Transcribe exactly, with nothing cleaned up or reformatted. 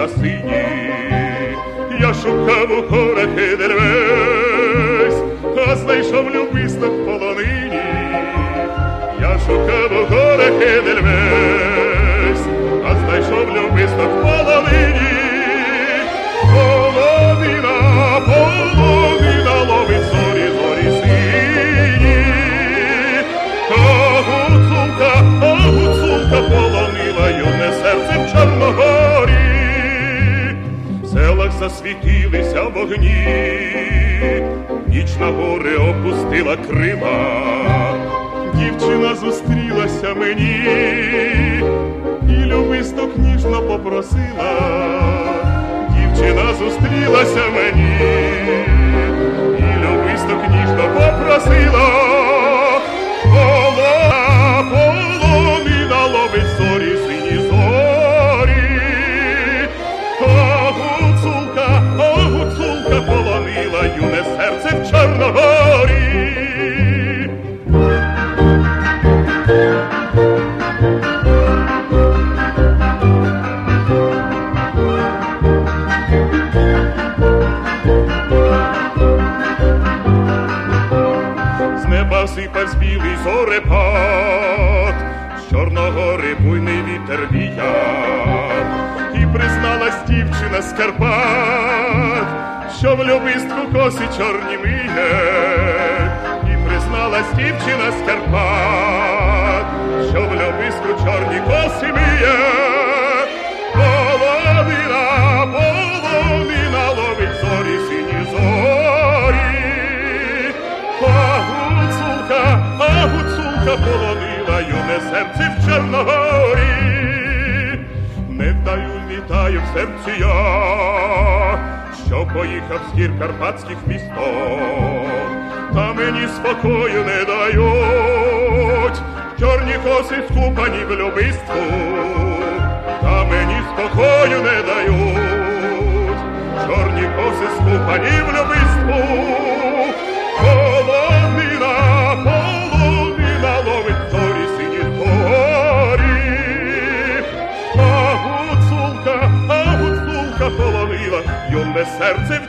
та сині. Я шукав у горах Едельвейс, а знайшов любисток полонині. Я шукав у горах Едельвейс, а знайшов любисток полонині. Полонина, полонина ловить зорі, зорі сині. А гуцулка, а гуцулка полонила юне серце в Чорногорі. В селах засвітилися вогні, ніч на гори опустила крила. Дівчина зустрілася мені і любисток ніжно попросила. Дівчина зустрілася мені і любисток ніжно попросила. Полонина, полонина ловить зорі, сині зорі. А гуцулка, а гуцулка полонила юне серце в Чорногорі. Сипав білий зорепад, з Чорногори буйний вітер віяв. І призналась дівчина з Карпат, що в любистку коси чорні миє. І призналась дівчина з Карпат, що в любистку чорні коси миє. Полонина, полонина ловить зорі, сині зорі. А гуцулка полонила юне серце в Чорногорі. Не вдаю, вітаю в серці я, що поїхав з гір карпатських місток. Та мені спокою не дають чорні коси скупані в любистку. Та мені спокою не дають чорні коси скупані в любистку. Полонина, полонина ловить зорі, сині зорі. А гуцулка, а гуцулка полонила юне серце